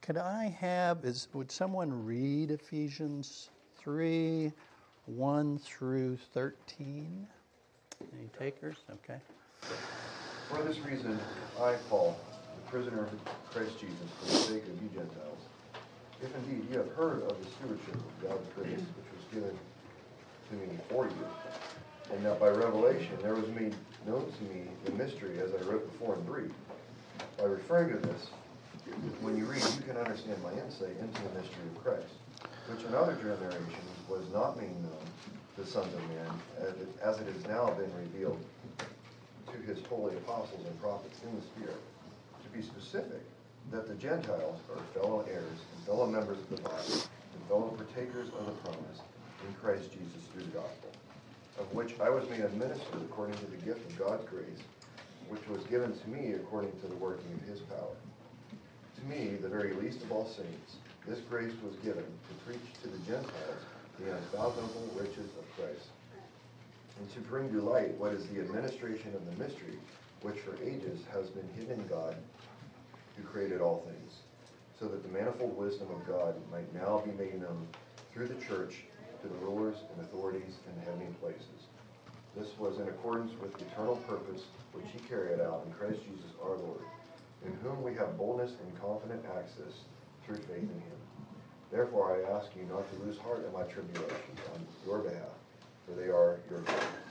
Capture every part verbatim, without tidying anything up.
could I have, is would someone read Ephesians three, one through thirteen? Any takers? Okay. For this reason, I, Paul, the prisoner of Christ Jesus, for the sake of you Gentiles, if indeed you have heard of the stewardship of God's grace, which was given to me for you, and that by revelation there was made known to me the mystery, as I wrote before in brief. By referring to this, when you read, you can understand my insight into the mystery of Christ, which in other generations was not made known to sons of men, as it, as it has now been revealed to his holy apostles and prophets in the Spirit. To be specific, that the Gentiles are fellow heirs and fellow members of the body, and fellow partakers of the promise in Christ Jesus through the gospel, of which I was made a minister according to the gift of God's grace, which was given to me according to the working of his power. To me, the very least of all saints, this grace was given to preach to the Gentiles the unfathomable riches of Christ, and to bring to light what is the administration of the mystery, which for ages has been hidden in God, who created all things, so that the manifold wisdom of God might now be made known through the church to the rulers and authorities in the heavenly places. This was in accordance with the eternal purpose which he carried out in Christ Jesus our Lord, in whom we have boldness and confident access through faith in him. Therefore I ask you not to lose heart in my tribulations on your behalf, for they are your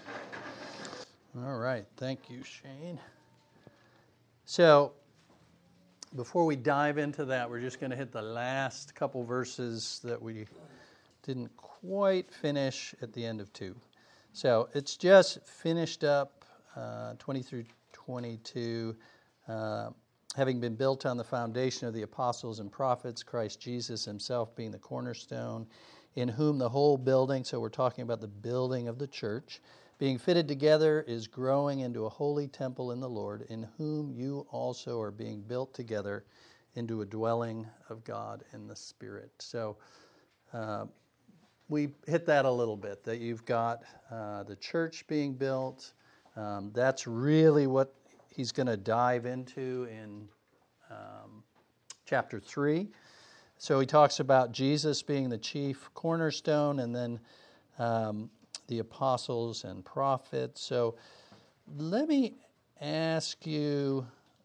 good. All right. Thank you, Shane. So, before we dive into that, we're just going to hit the last couple verses that we didn't quite finish at the end of two. So, it's just finished up uh, twenty through twenty-two, uh, having been built on the foundation of the apostles and prophets, Christ Jesus himself being the cornerstone, in whom the whole building, so we're talking about the building of the church, being fitted together is growing into a holy temple in the Lord, in whom you also are being built together into a dwelling of God in the Spirit. So uh, we hit that a little bit, that you've got uh, the church being built. Um, that's really what he's going to dive into in um, chapter three. So he talks about Jesus being the chief cornerstone, and then um, the apostles and prophets. So let me ask you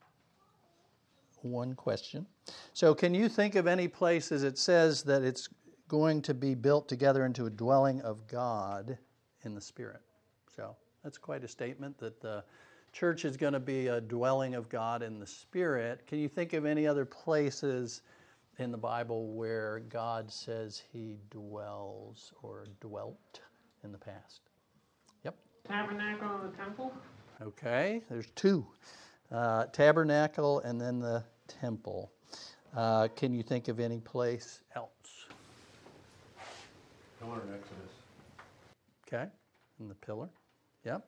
one question. So can you think of any places it says that it's going to be built together into a dwelling of God in the Spirit? So that's quite a statement, that the church is going to be a dwelling of God in the Spirit. Can you think of any other places in the Bible where God says he dwells or dwelt in the past? Yep. Tabernacle and the temple. Okay, there's two. Uh, tabernacle and then the temple. Uh, can you think of any place else? Pillar in Exodus. Okay, and the pillar. Yep.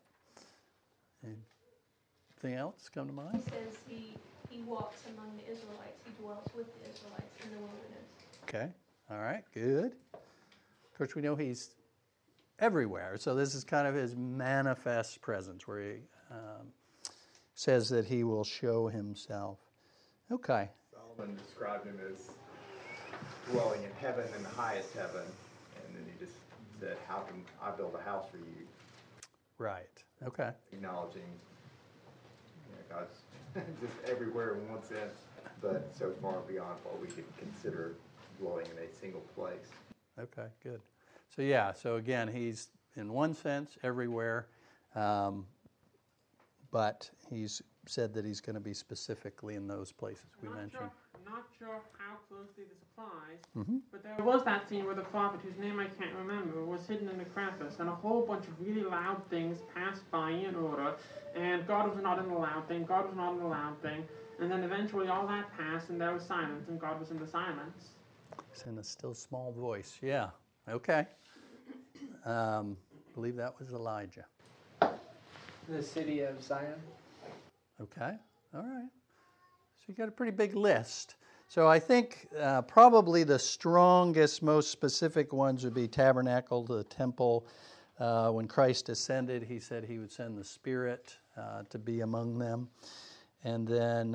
Anything else come to mind? He says he, he walks among the Israelites. He dwells with the Israelites in the wilderness. Okay, all right, good. Of course, we know he's everywhere, so this is kind of his manifest presence, where he um, says that he will show himself. Okay. Solomon described him as dwelling in heaven, in the highest heaven, and then he just said, how can I build a house for you? Right, okay. Acknowledging, you know, God's just everywhere in one sense, but so far beyond what we could consider dwelling in a single place. Okay, good. So yeah, so again, he's in one sense everywhere, um, but he's said that he's going to be specifically in those places we Not mentioned. Sure, not sure how closely this applies, Mm-hmm. but there was that scene where the prophet, whose name I can't remember, was hidden in the crevice, and a whole bunch of really loud things passed by in order, and God was not in the loud thing, God was not in the loud thing, and then eventually all that passed, and there was silence, and God was in the silence. It's in a still small voice. Yeah, okay. Um, I believe that was Elijah. The city of Zion. Okay, all right. So you got a pretty big list. So I think uh, probably the strongest, most specific ones would be tabernacle, the temple. Uh, when Christ ascended, he said he would send the Spirit uh, to be among them. And then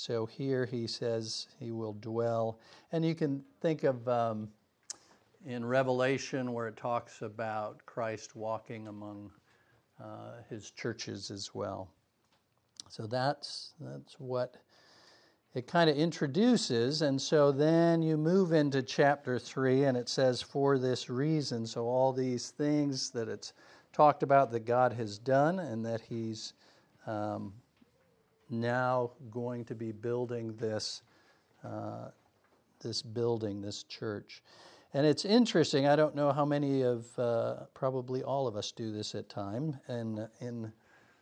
So here he says he will dwell. And you can think of um, in Revelation where it talks about Christ walking among uh, his churches as well. So that's that's what it kind of introduces. And so then you move into chapter three, and it says, for this reason. So all these things that it's talked about that God has done, and that he's um, now going to be building this uh, this building, this church. And it's interesting, I don't know how many of, uh, probably all of us do this at time, and in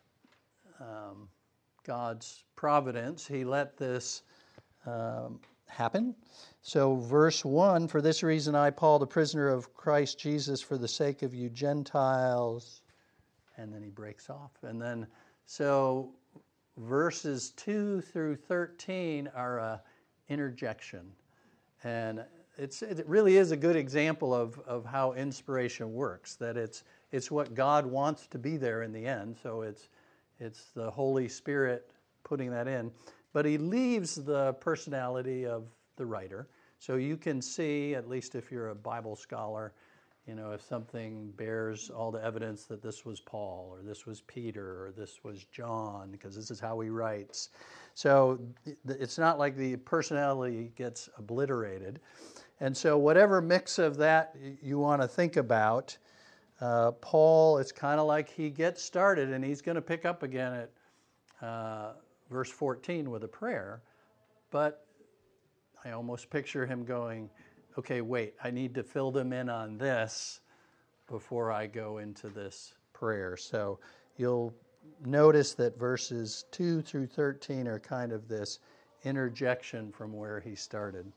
um, God's providence, he let this um, happen. So verse one, for this reason I, Paul, the prisoner of Christ Jesus, for the sake of you Gentiles, and then he breaks off. And then, so verses two through thirteen are a interjection. And it's, it really is a good example of, of how inspiration works, that it's it's what God wants to be there in the end. So it's it's the Holy Spirit putting that in. But he leaves the personality of the writer. So you can see, at least if you're a Bible scholar, you know, if something bears all the evidence that this was Paul, or this was Peter, or this was John, because this is how he writes. So it's not like the personality gets obliterated. And so whatever mix of that you want to think about, uh, Paul, it's kind of like he gets started, and he's going to pick up again at uh, verse fourteen with a prayer. But I almost picture him going, okay, wait, I need to fill them in on this before I go into this prayer. So you'll notice that verses two through thirteen are kind of this interjection from where he started.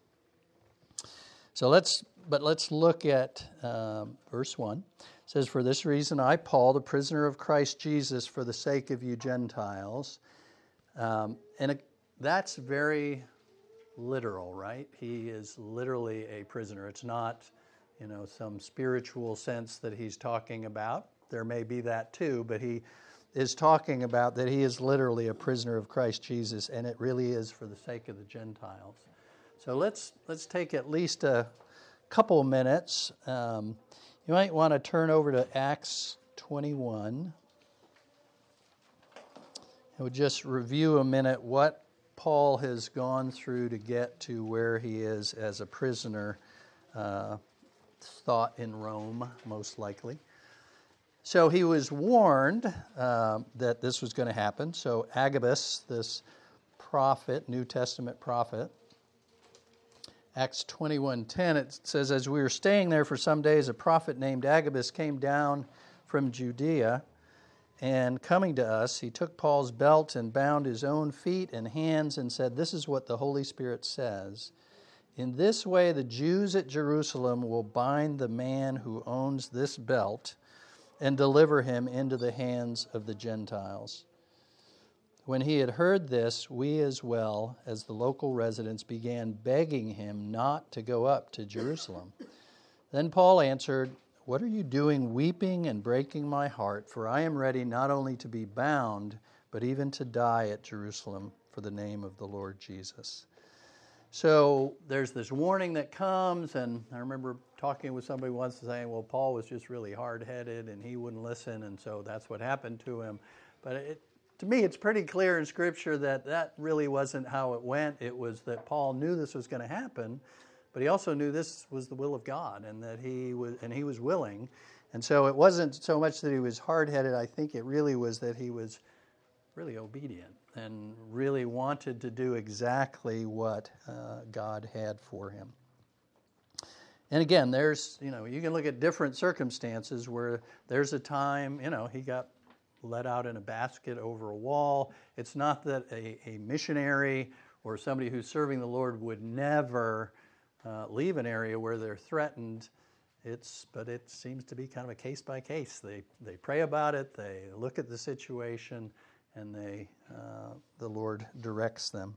So let's, but let's look at um, verse one. It says, for this reason I, Paul, the prisoner of Christ Jesus, for the sake of you Gentiles. Um, and it, that's very literal, right? He is literally a prisoner. It's not, you know, some spiritual sense that he's talking about. There may be that too, but he is talking about that he is literally a prisoner of Christ Jesus, and it really is for the sake of the Gentiles. So let's let's take at least a couple minutes. Um, you might want to turn over to Acts twenty-one. And we'll just review a minute what Paul has gone through to get to where he is as a prisoner, uh, thought in Rome, most likely. So he was warned uh, that this was going to happen. So Agabus, this prophet, New Testament prophet, Acts twenty-one ten, it says, as we were staying there for some days, a prophet named Agabus came down from Judea, and coming to us, he took Paul's belt and bound his own feet and hands and said, this is what the Holy Spirit says. In this way, the Jews at Jerusalem will bind the man who owns this belt and deliver him into the hands of the Gentiles. When he had heard this, we as well as the local residents began begging him not to go up to Jerusalem. Then Paul answered, what are you doing weeping and breaking my heart? For I am ready not only to be bound, but even to die at Jerusalem for the name of the Lord Jesus. So there's this warning that comes, and I remember talking with somebody once saying, well, Paul was just really hard-headed and he wouldn't listen, and so that's what happened to him. But it, to me, it's pretty clear in Scripture that that really wasn't how it went. It was that Paul knew this was going to happen, but he also knew this was the will of God, and that he was and he was willing. And so it wasn't so much that he was hard-headed. I think it really was that he was really obedient and really wanted to do exactly what uh, God had for him. And again, there's, you know, you can look at different circumstances where there's a time, you know, he got let out in a basket over a wall. It's not that a, a missionary or somebody who's serving the Lord would never uh, leave an area where they're threatened. It's, but it seems to be kind of a case by case. They they pray about it, they look at the situation, and they uh, the Lord directs them.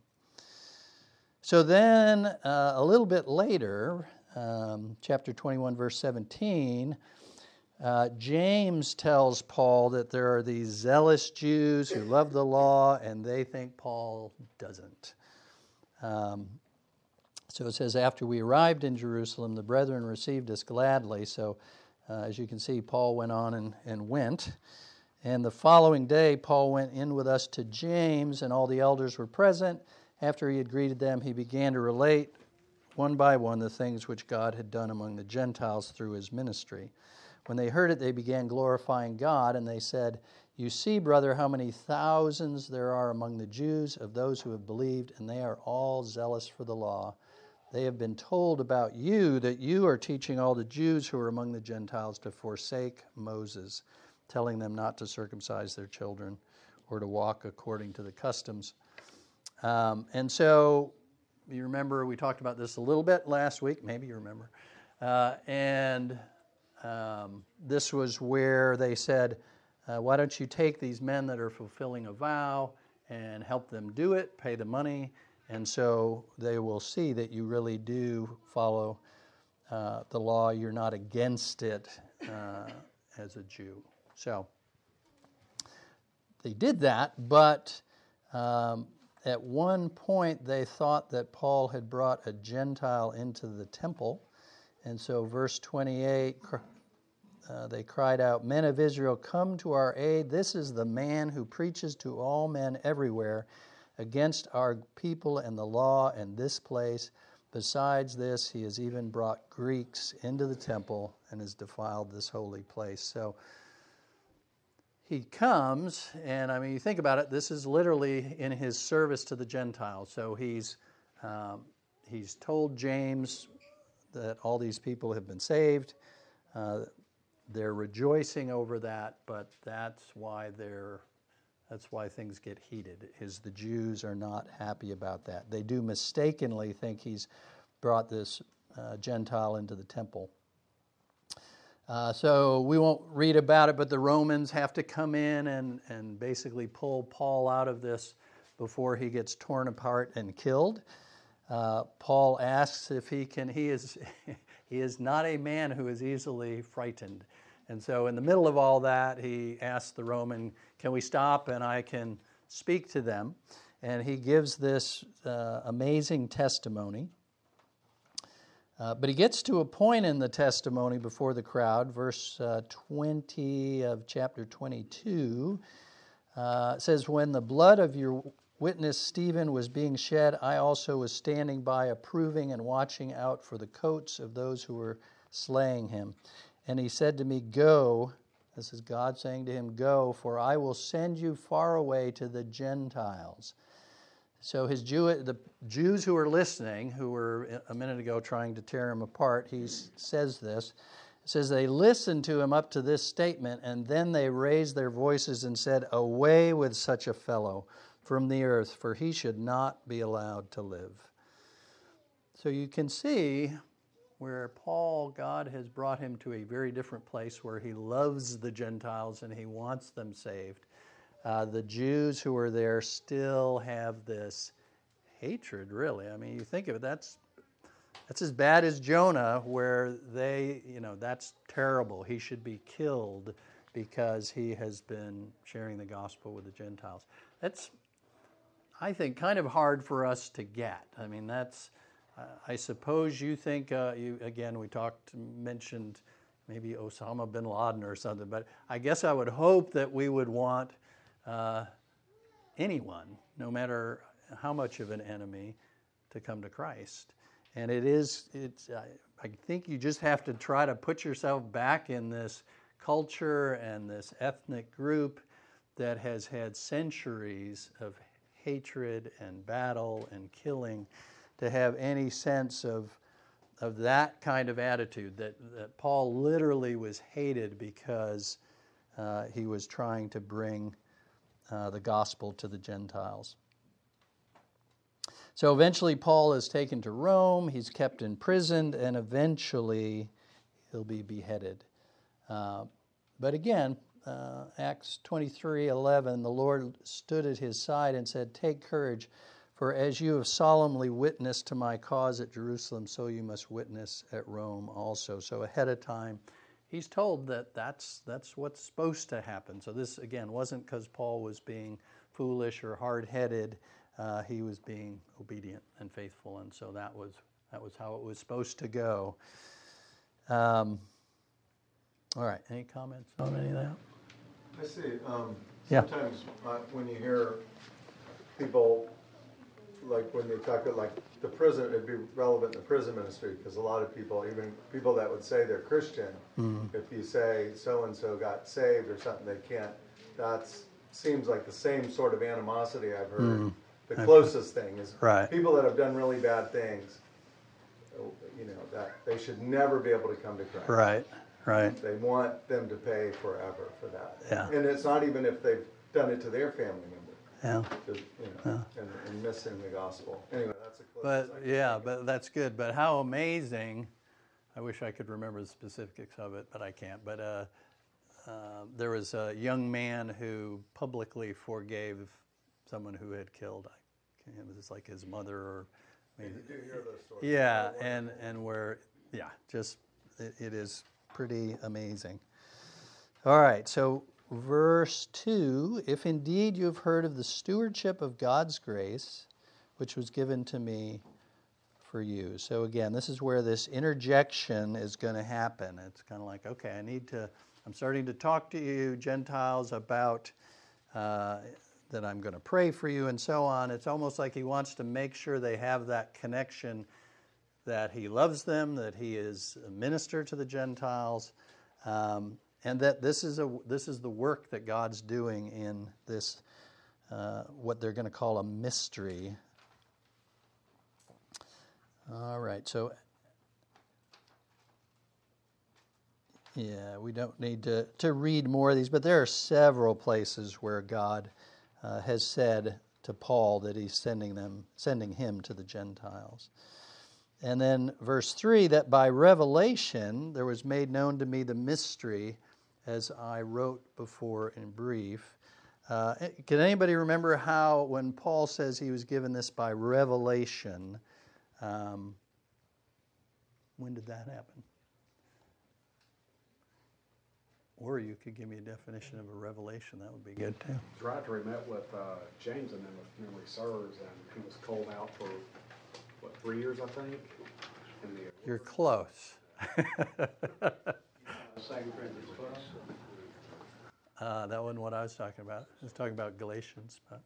So then, uh, a little bit later, um, chapter twenty-one, verse seventeen, uh, James tells Paul that there are these zealous Jews who love the law, and they think Paul doesn't. Um, so it says, after we arrived in Jerusalem, the brethren received us gladly. So uh, as you can see, Paul went on and, and went. And the following day, Paul went in with us to James, and all the elders were present. After he had greeted them, he began to relate one by one the things which God had done among the Gentiles through his ministry. When they heard it, they began glorifying God, and they said, "You see, brother, how many thousands there are among the Jews of those who have believed, and they are all zealous for the law. They have been told about you that you are teaching all the Jews who are among the Gentiles to forsake Moses, telling them not to circumcise their children or to walk according to the customs." Um, and so, you remember we talked about this a little bit last week. Maybe you remember. Uh, and um, this was where they said, uh, why don't you take these men that are fulfilling a vow and help them do it, pay the money, and so they will see that you really do follow uh, the law. You're not against it uh, as a Jew. So they did that, but um, at one point they thought that Paul had brought a Gentile into the temple. And so verse twenty-eight, uh, they cried out, "Men of Israel, come to our aid. This is the man who preaches to all men everywhere against our people and the law and this place. Besides this, he has even brought Greeks into the temple and has defiled this holy place." So he comes, and I mean, you think about it, this is literally in his service to the Gentiles. So he's um, he's told James that all these people have been saved. Uh, they're rejoicing over that, but that's why they're that's why things get heated, is the Jews are not happy about that. They do mistakenly think he's brought this uh, Gentile into the temple. Uh, so we won't read about it, but the Romans have to come in and, and basically pull Paul out of this before he gets torn apart and killed. Uh, Paul asks if he can, he is he is not a man who is easily frightened. And so in the middle of all that, he asks the Roman, "Can we stop and I can speak to them?" And he gives this uh, amazing testimony. Uh, but he gets to a point in the testimony before the crowd, verse uh, twenty of chapter twenty-two. Uh, it says, "When the blood of your witness Stephen was being shed, I also was standing by, approving and watching out for the coats of those who were slaying him. And he said to me, 'Go,'" this is God saying to him, "'Go, for I will send you far away to the Gentiles.'" So his Jew, the Jews who are listening, who were a minute ago trying to tear him apart, he says this. It says, "They listened to him up to this statement, and then they raised their voices and said, 'Away with such a fellow from the earth, for he should not be allowed to live.'" So you can see where Paul, God has brought him to a very different place where he loves the Gentiles and he wants them saved. Uh, the Jews who are there still have this hatred, really. I mean, you think of it, that's that's as bad as Jonah, where they, you know, that's terrible. He should be killed because he has been sharing the gospel with the Gentiles. That's, I think, kind of hard for us to get. I mean, that's, uh, I suppose you think, uh, you again, we talked, mentioned maybe Osama bin Laden or something, but I guess I would hope that we would want Uh, anyone, no matter how much of an enemy, to come to Christ. And it is, it's, I, I think you just have to try to put yourself back in this culture and this ethnic group that has had centuries of hatred and battle and killing, to have any sense of of that kind of attitude, that, that Paul literally was hated because uh, he was trying to bring Uh, the gospel to the Gentiles. So eventually Paul is taken to Rome, he's kept imprisoned, and eventually he'll be beheaded. Uh, but again, uh, Acts twenty-three eleven, "The Lord stood at his side and said, 'Take courage, for as you have solemnly witnessed to my cause at Jerusalem, so you must witness at Rome also.'" So ahead of time, he's told that that's that's what's supposed to happen. So this, again, wasn't because Paul was being foolish or hard-headed. uh, he was being obedient and faithful, and so that was that was how it was supposed to go. Um, all right, any comments on any of that? I see. Um, Yeah. Sometimes uh, when you hear people, like when they talk about like the prison, it'd be relevant in the prison ministry, because a lot of people, even people that would say they're Christian, Mm. if you say so-and-so got saved or something, they can't, that seems like the same sort of animosity I've heard. Mm. The closest thing is Right. people that have done really bad things, you know, that they should never be able to come to Christ. Right, right. They want them to pay forever for that. Yeah. And it's not even if they've done it to their family member, Yeah. just, you know, and, and missing the gospel. Anyway, that's a close. But yeah, but that's good. But how amazing! I wish I could remember the specifics of it, but I can't. But uh, uh, there was a young man who publicly forgave someone who had killed. I can't, it was like his mother, or I mean, You do hear those stories. yeah, and and where yeah, just it, it is pretty amazing. All right, so verse two: if indeed you have heard of the stewardship of God's grace, which was given to me for you. So again, this is where this interjection is going to happen. It's kind of like, okay, I need to, I'm starting to talk to you, Gentiles, about uh, that I'm going to pray for you and so on. It's almost like he wants to make sure they have that connection, that he loves them, that he is a minister to the Gentiles, um, and that this is a this is the work that God's doing in this, uh, what they're going to call a mystery. All right, so yeah, we don't need to, to read more of these, but there are several places where God uh, has said to Paul that he's sending them, sending him to the Gentiles. And then verse three, that by revelation there was made known to me the mystery, as I wrote before in brief. Uh, can anybody remember how, when Paul says he was given this by revelation, um, when did that happen? Or you could give me a definition of a revelation. That would be good too. Right after he met with uh, James and them, if memory serves, and he was called out for, what, three years, I think? In the, You're close. Second Corinthians twelve. Uh, that wasn't what I was talking about. I was talking about Galatians. But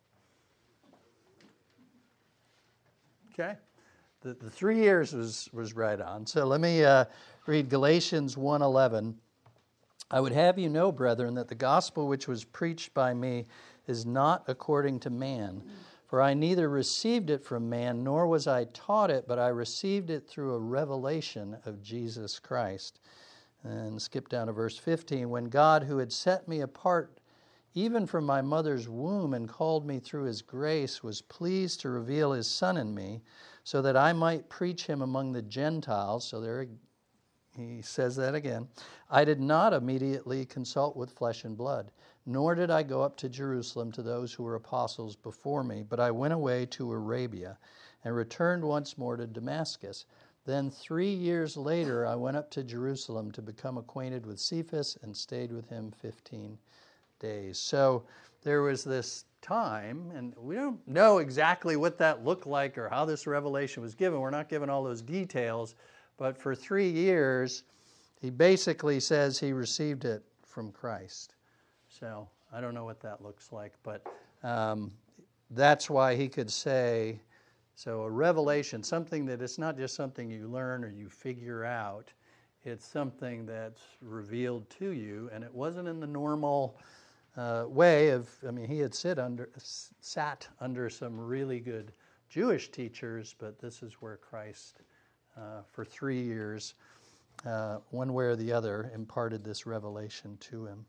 okay. The, the three years was, was right on. So let me uh, read Galatians one eleven. I would have you know, brethren, that the gospel which was preached by me is not according to man. For I neither received it from man, nor was I taught it, but I received it through a revelation of Jesus Christ. And skip down to verse fifteen. When God, who had set me apart even from my mother's womb and called me through his grace, was pleased to reveal his Son in me, so that I might preach him among the Gentiles. So there he says that again. I did not immediately consult with flesh and blood, nor did I go up to Jerusalem to those who were apostles before me, but I went away to Arabia and returned once more to Damascus. Then three years later, I went up to Jerusalem to become acquainted with Cephas and stayed with him fifteen days. So there was this time, and we don't know exactly what that looked like or how this revelation was given. We're not given all those details, but for three years, he basically says he received it from Christ. So I don't know what that looks like, but um, that's why he could say, so a revelation, something that it's not just something you learn or you figure out, it's something that's revealed to you, and it wasn't in the normal uh, way of, I mean, he had sit under, sat under some really good Jewish teachers, but this is where Christ, uh, for three years, uh, one way or the other, imparted this revelation to him.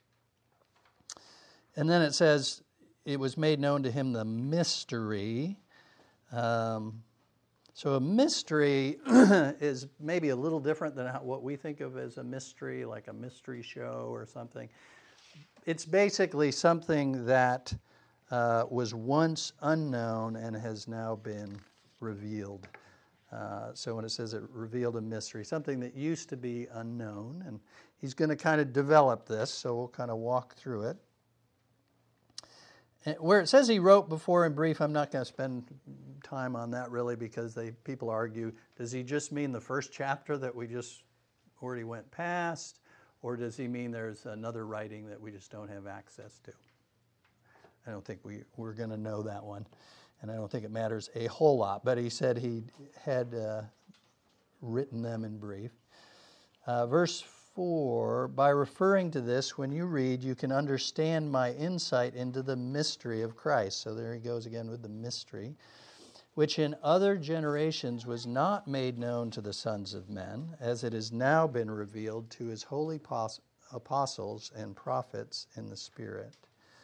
And then it says, it was made known to him the mystery. Um, so a mystery is maybe a little different than how, what we think of as a mystery, like a mystery show or something. It's basically something that uh, was once unknown and has now been revealed. Uh, so when it says it revealed a mystery, something that used to be unknown, and he's going to kind of develop this, so we'll kind of walk through it. And where it says he wrote before in brief, I'm not going to spend time on that really because they people argue, does he just mean the first chapter that we just already went past, or does he mean there's another writing that we just don't have access to? I don't think we, we're going to know that one, and I don't think it matters a whole lot, but he said he had uh, written them in brief. Uh, verse four, by referring to this, when you read, you can understand my insight into the mystery of Christ. So there he goes again with the mystery, which in other generations was not made known to the sons of men, as it has now been revealed to his holy apostles and prophets in the Spirit.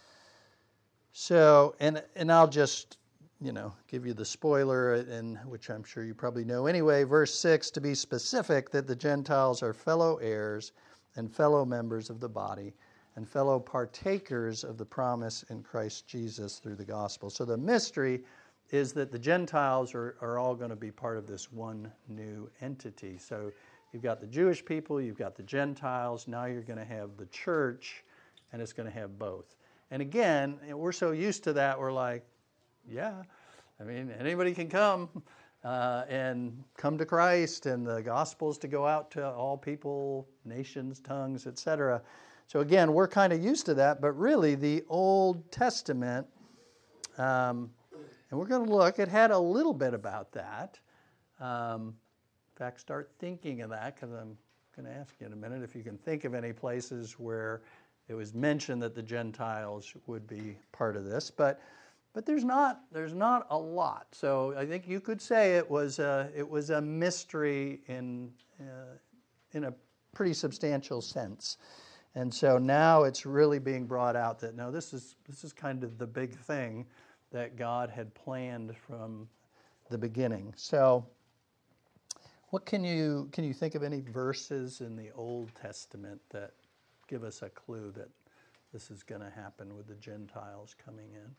So, and and I'll just, you know, give you the spoiler, and which I'm sure you probably know anyway. Verse six, to be specific, that the Gentiles are fellow heirs and fellow members of the body and fellow partakers of the promise in Christ Jesus through the gospel. So the mystery is that the Gentiles are, are all going to be part of this one new entity. So you've got the Jewish people, you've got the Gentiles, now you're going to have the church, and it's going to have both. And again, we're so used to that, we're like, yeah, I mean, anybody can come uh, and come to Christ, and the gospel is to go out to all people, nations, tongues, et cetera. So again, we're kind of used to that, but really the Old Testament, um, and we're going to look, it had a little bit about that. Um, in fact, start thinking of that, because I'm going to ask you in a minute if you can think of any places where it was mentioned that the Gentiles would be part of this, but but there's not there's not a lot. So I think you could say it was a, it was a mystery in uh, in a pretty substantial sense, and so now it's really being brought out that no, this is this is kind of the big thing that God had planned from the beginning. So, what can you can you think of any verses in the Old Testament that give us a clue that this is going to happen with the Gentiles coming in?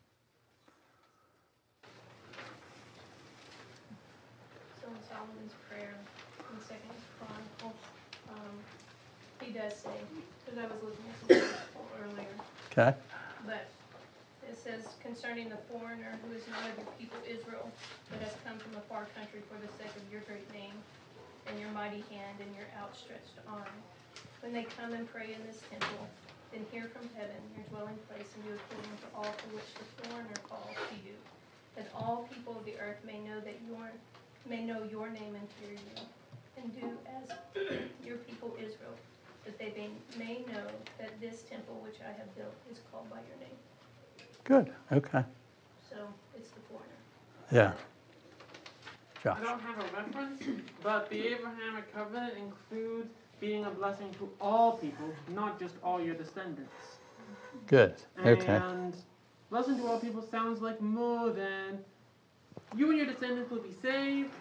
So in Solomon's prayer in Second Chronicles, um, he does say, because I was looking at this earlier, Okay. but it says, concerning the foreigner who is not of your people Israel, but has come from a far country for the sake of your great name, and your mighty hand, and your outstretched arm, when they come and pray in this temple, then hear from heaven your dwelling place, and do according to all for which the foreigner calls to you, that all people of the earth may know that your may know your name and fear you, and do as your people Israel, that they may, may know that this temple which I have built is called by your name. Good. Okay. So it's the foreigner. Yeah. Josh. I don't have a reference, but the Abrahamic covenant includes being a blessing to all people, not just all your descendants. Good. Okay. And blessing to all people sounds like more than you and your descendants will be saved,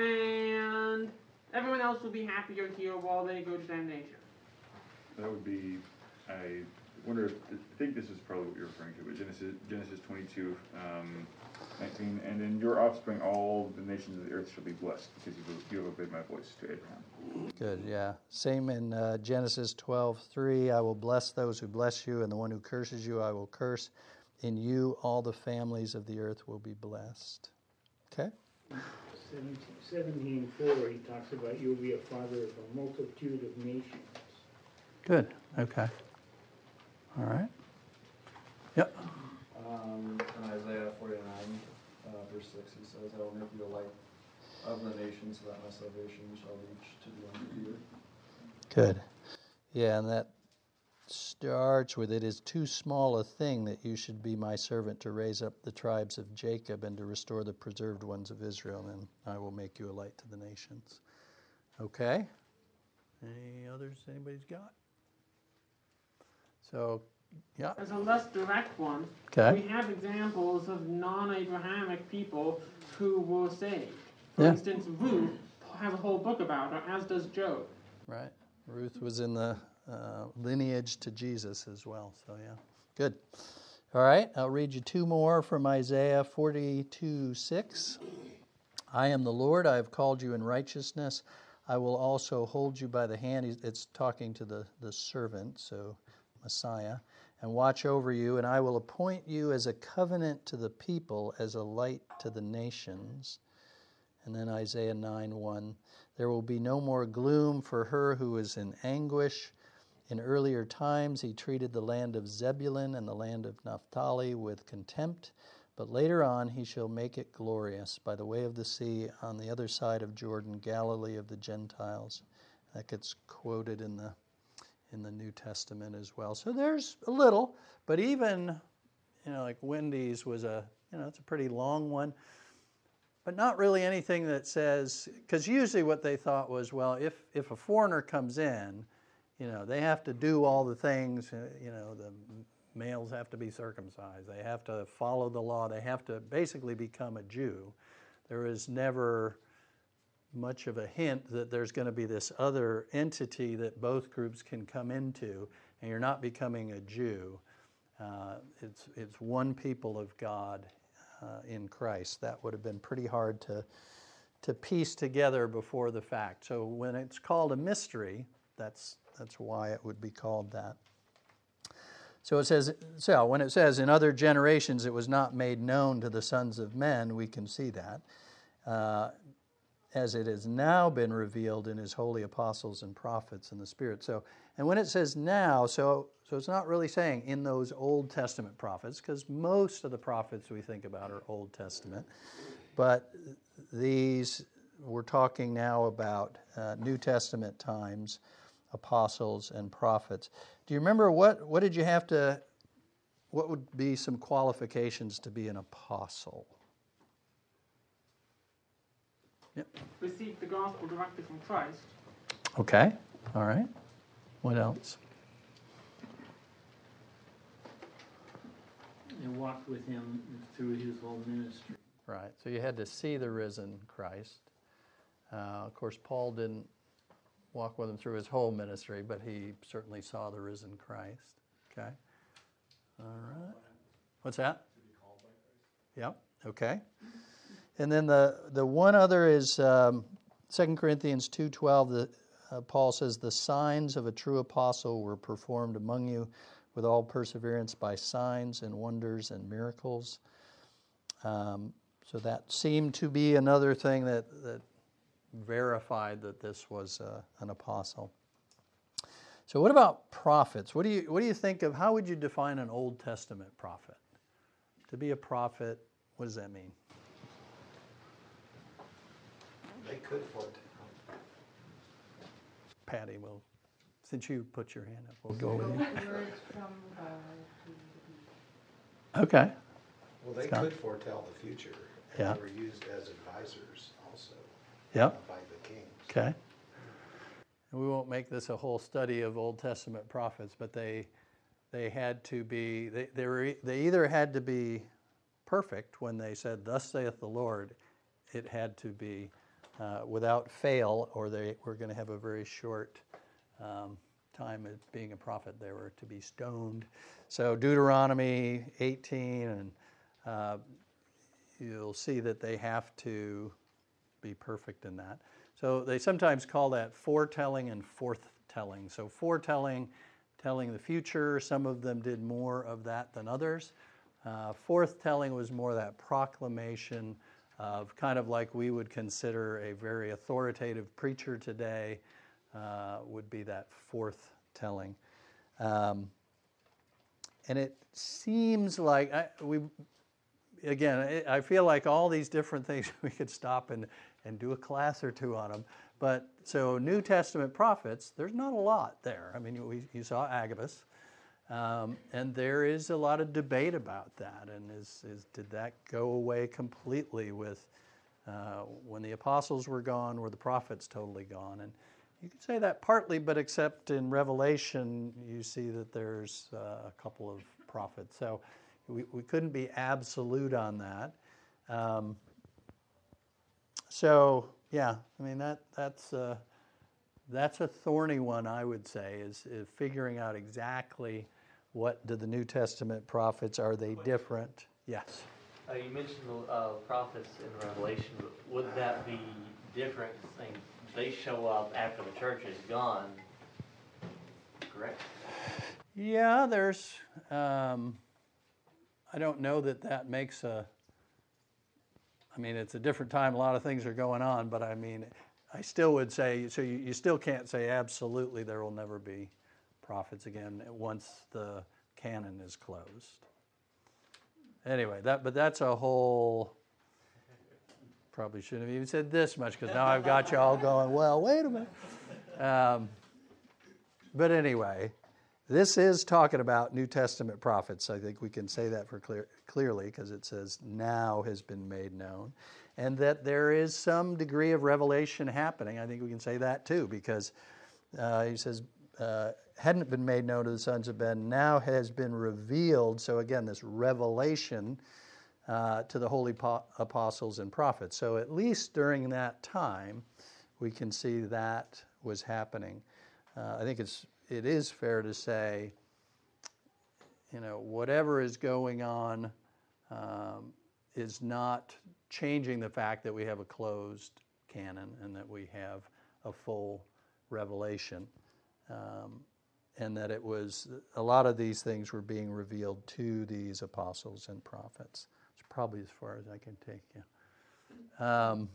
and everyone else will be happier here while they go to damnation. That would be, I wonder, if, I think this is probably what you're referring to, but Genesis, Genesis twenty-two, um, nineteen, and in your offspring all the nations of the earth shall be blessed, because you, you have obeyed my voice to Abraham. Good, yeah. Same in uh, Genesis twelve three, I will bless those who bless you, and the one who curses you I will curse. In you all the families of the earth will be blessed. Okay? seventeen four, he talks about you'll be a father of a multitude of nations. Good, okay. All right. Yep. Um, in Isaiah forty-nine, uh, verse six, he says, I will make you a light of the nations, so that my salvation shall reach to the end of the earth. Good. Yeah, and that starts with, it is too small a thing that you should be my servant to raise up the tribes of Jacob and to restore the preserved ones of Israel, and I will make you a light to the nations. Okay. Any others anybody's got? So, yeah. As a less direct one, Okay. we have examples of non-Abrahamic people who were saved. For Yeah. instance, Ruth has a whole book about her, as does Job. Right. Ruth was in the uh, lineage to Jesus as well. So, yeah. Good. All right. I'll read you two more from Isaiah forty-two six. I am the Lord. I have called you in righteousness. I will also hold you by the hand. It's talking to the, the servant, so Messiah. and watch over you, and I will appoint you as a covenant to the people, as a light to the nations. And then Isaiah nine one, there will be no more gloom for her who is in anguish. In earlier times he treated the land of Zebulun and the land of Naphtali with contempt, but later on he shall make it glorious by the way of the sea on the other side of Jordan, Galilee of the Gentiles. That gets quoted in the in the New Testament as well. So there's a little, but even, you know, like Wendy's was a, you know, it's a pretty long one, but not really anything that says, because usually what they thought was, well, if, if a foreigner comes in, you know, they have to do all the things, you know, the males have to be circumcised, they have to follow the law, they have to basically become a Jew. There is never much of a hint that there's going to be this other entity that both groups can come into, and you're not becoming a Jew. Uh, it's it's one people of God uh, in Christ. That would have been pretty hard to to piece together before the fact. So when it's called a mystery, that's that's why it would be called that. So it says, so when it says in other generations it was not made known to the sons of men, we can see that. Uh, as it has now been revealed in his holy apostles and prophets in the Spirit. So, and when it says now, so so it's not really saying in those Old Testament prophets, because most of the prophets we think about are Old Testament, but these, we're talking now about uh, New Testament times, apostles and prophets. Do you remember what, what did you have to, what would be some qualifications to be an apostle? Yep. Receive the gospel directly from Christ. Okay, all right. What else? And walked with him through his whole ministry. Right, so you had to see the risen Christ. Uh, of course, Paul didn't walk with him through his whole ministry, but he certainly saw the risen Christ. Okay, all right. What's that? Yep, okay. And then the, the one other is um, Second Corinthians two twelve. The, uh, Paul says, the signs of a true apostle were performed among you with all perseverance by signs and wonders and miracles. Um, so that seemed to be another thing that, that verified that this was uh, an apostle. So what about prophets? What do you what do you think of, how would you define an Old Testament prophet? To be a prophet, what does that mean? They could foretell. Patty, will, since you put your hand up, we'll go with you. Words from God to Okay. Well, they Scott? could foretell the future, and Yeah. they were used as advisors also Yep. by the kings. Okay. And we won't make this a whole study of Old Testament prophets, but they they had to be they they were they either had to be perfect when they said, "Thus saith the Lord," it had to be uh, without fail, or they were going to have a very short um, time of being a prophet. They were to be stoned. So Deuteronomy eighteen, and uh, you'll see that they have to be perfect in that. So they sometimes call that foretelling and forthtelling. So foretelling, telling the future. Some of them did more of that than others. Uh, forthtelling was more that proclamation of kind of like we would consider a very authoritative preacher today uh, would be that forthtelling. Um, and it seems like I, we, again, I feel like all these different things we could stop and, and do a class or two on them. But so New Testament prophets, there's not a lot there. I mean, we, you saw Agabus. Um, and there is a lot of debate about that. And is, is did that go away completely with uh, when the apostles were gone, were the prophets totally gone? And you could say that partly, but except in Revelation, you see that there's uh, a couple of prophets. So we, we couldn't be absolute on that. Um, so yeah, I mean that that's uh, that's a thorny one, I would say, is, is figuring out exactly. What do the New Testament prophets, are they different? Yes. Uh, you mentioned the uh, prophets in Revelation. Would that be different? Saying they show up after the church is gone, correct? Yeah, there's, um, I don't know that that makes a, I mean, it's a different time, a lot of things are going on, but I mean, I still would say, so you, you still can't say absolutely there will never be prophets again once the canon is closed. Anyway, that but that's a whole, probably shouldn't have even said this much, because now I've got you all going, well, wait a minute. Um, but anyway, this is talking about New Testament prophets. I think we can say that for clear, clearly, because it says now has been made known. And that there is some degree of revelation happening. I think we can say that too, because uh, he says, uh, hadn't been made known to the sons of Ben, now has been revealed. So again, this revelation uh, to the holy po- apostles and prophets. So at least during that time, we can see that was happening. Uh, I think it's it is fair to say, you know, whatever is going on um, is not changing the fact that we have a closed canon and that we have a full revelation. Um, and that it was, a lot of these things were being revealed to these apostles and prophets. It's probably as far as I can take you. Um,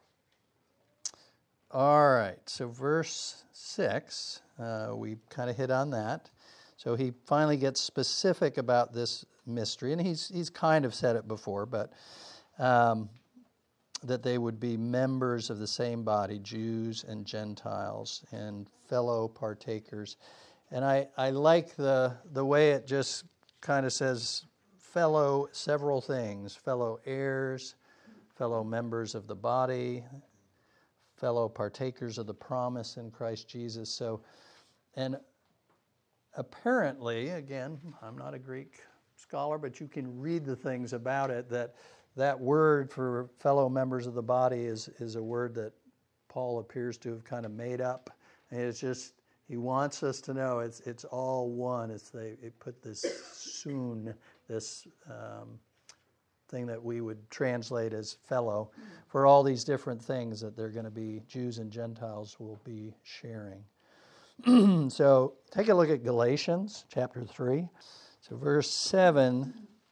all right, so verse six, uh, we kind of hit on that. So he finally gets specific about this mystery, and he's he's kind of said it before, but um, that they would be members of the same body, Jews and Gentiles, and fellow partakers. And I, I like the the way it just kind of says fellow several things, fellow heirs, fellow members of the body, fellow partakers of the promise in Christ Jesus. So, and apparently, again, I'm not a Greek scholar, but you can read the things about it, that that word for fellow members of the body is, is a word that Paul appears to have kind of made up. And it's just, he wants us to know it's it's all one. It's they it put this soon, this um, thing that we would translate as fellow, for all these different things that they're going to be, Jews and Gentiles will be sharing. So take a look at Galatians chapter three. So verse seven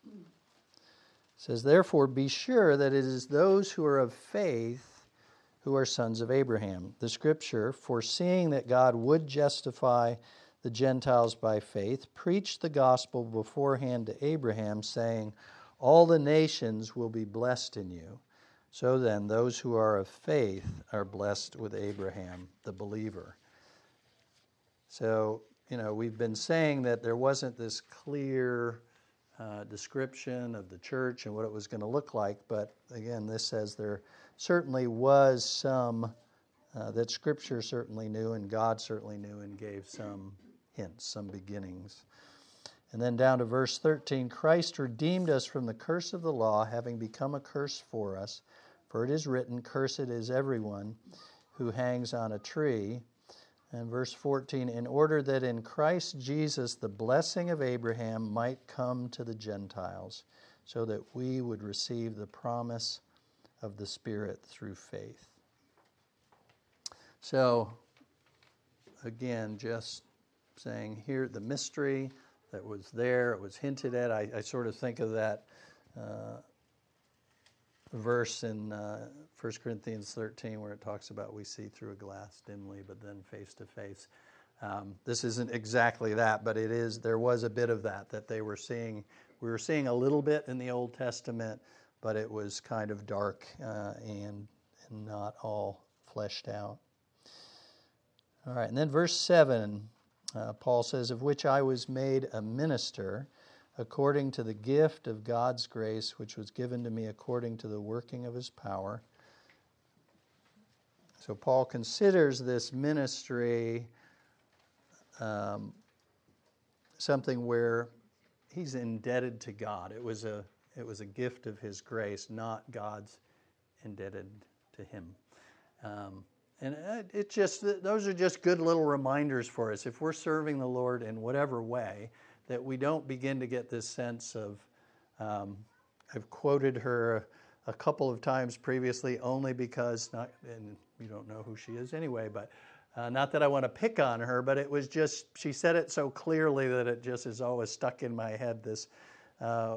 says, therefore be sure that it is those who are of faith who are sons of Abraham. The scripture, foreseeing that God would justify the Gentiles by faith, preached the gospel beforehand to Abraham, saying, all the nations will be blessed in you. So then, those who are of faith are blessed with Abraham, the believer. So, you know, we've been saying that there wasn't this clear uh, description of the church and what it was going to look like, but again, this says there certainly was some uh, that Scripture certainly knew and God certainly knew and gave some hints, some beginnings. And then down to verse thirteen, Christ redeemed us from the curse of the law, having become a curse for us. For it is written, cursed is everyone who hangs on a tree. And verse fourteen, in order that in Christ Jesus the blessing of Abraham might come to the Gentiles, so that we would receive the promise of the Spirit through faith. So, again, just saying here the mystery that was there, it was hinted at. I, I sort of think of that uh, verse in uh, First Corinthians thirteen where it talks about we see through a glass dimly, but then face to face. Um, this isn't exactly that, but it is. There was a bit of that that they were seeing. We were seeing a little bit in the Old Testament, but it was kind of dark uh, and, and not all fleshed out. All right, and then verse seven, uh, Paul says, of which I was made a minister according to the gift of God's grace, which was given to me according to the working of his power. So Paul considers this ministry um, something where he's indebted to God. It was a it was a gift of his grace, not God's indebted to him. Um, and it, it just those are just good little reminders for us. If we're serving the Lord in whatever way, that we don't begin to get this sense of, um, I've quoted her a, a couple of times previously only because, not, and you don't know who she is anyway, but Uh, not that I want to pick on her, but it was just, she said it so clearly that it just is always stuck in my head. This uh,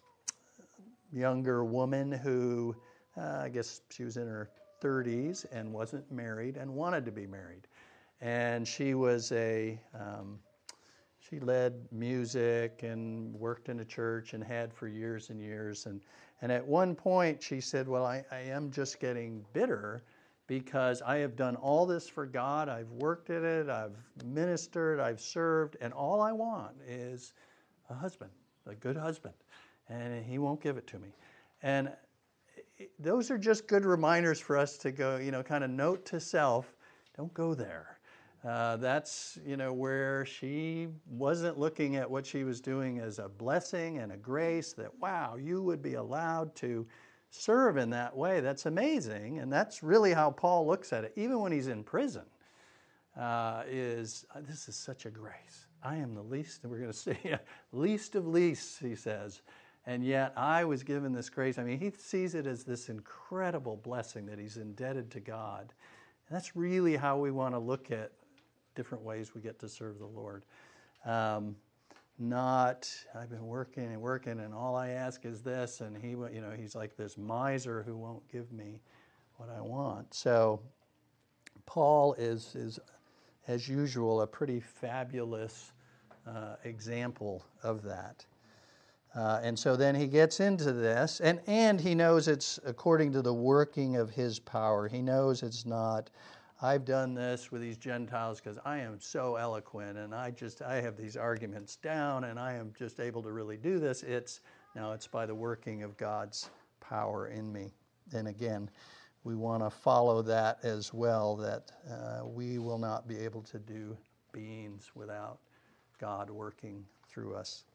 younger woman who, uh, I guess she was in her thirties and wasn't married and wanted to be married. And she was a, um, she led music and worked in a church and had for years and years. And, and at one point she said, well, I, I am just getting bitter because I have done all this for God. I've worked at it. I've ministered. I've served. And all I want is a husband, a good husband. And he won't give it to me. And those are just good reminders for us to go, you know, kind of note to self, don't go there. Uh, that's, you know, where she wasn't looking at what she was doing as a blessing and a grace that, wow, you would be allowed to serve in that way. That's amazing. And that's really how Paul looks at it, even when he's in prison, uh, is this is such a grace. I am the least, and we're going to see, least of least, he says. And yet I was given this grace. I mean, he sees it as this incredible blessing that he's indebted to God. And that's really how we want to look at different ways we get to serve the Lord. Um, Not, I've been working and working, and all I ask is this, and he, you know, he's like this miser who won't give me what I want. So, Paul is, is as usual, a pretty fabulous uh, example of that. Uh, and so then he gets into this, and, and he knows it's according to the working of his power. He knows it's not, I've done this with these Gentiles because I am so eloquent and I just, I have these arguments down and I am just able to really do this. It's, now it's by the working of God's power in me. And again, we want to follow that as well, that uh, we will not be able to do beings without God working through us.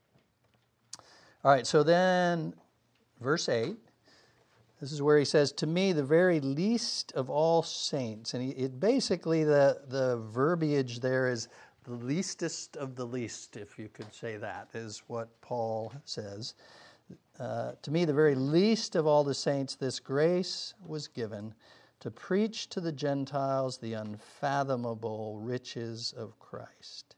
All right, so then verse eight. This is where he says, to me, the very least of all saints. And he, it basically, the, the verbiage there is the leastest of the least, if you could say that, is what Paul says. Uh, to me, the very least of all the saints, this grace was given to preach to the Gentiles the unfathomable riches of Christ.